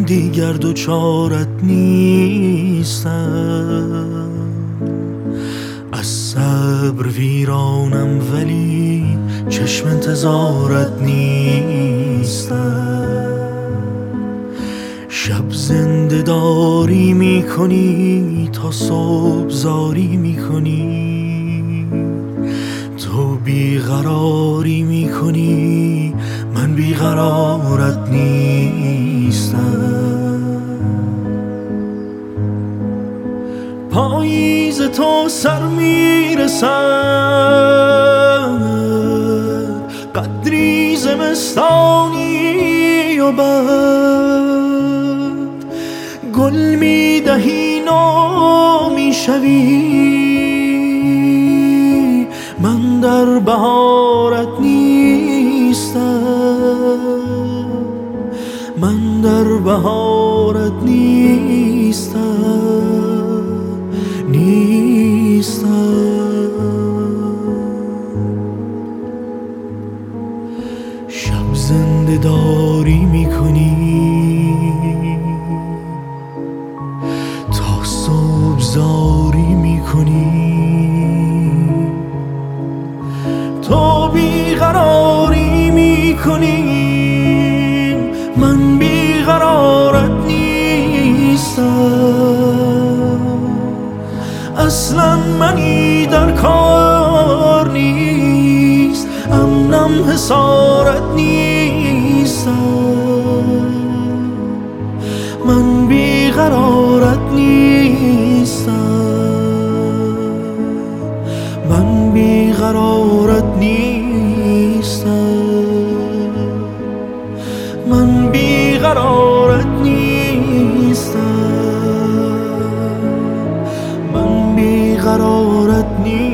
دیگر دوچارت نیستم. از صبر ویرانم ولی چشم انتظارت نیستم. شب زنده داری میکنی تا صبح زاری میکنی. تو بیقراری میکنی من بیقرارت نیستم. پاییز تو سر میرسد، قدری زمستانی و بعد گل میدهی نو میشوی. من در بهارت نیستم، من در بهارت نیستم. شب زنده داری میکنی تا صبح زاری میکنی. تو بیقراری میکنی من بیقرارت نیستم. اصلا منی در کار نیست، امنم حسارت نیستم. من بیقرارت نیستم، من بیقرارت نیستم. من بیقرارت نیستم، من بیقرارت نیستم.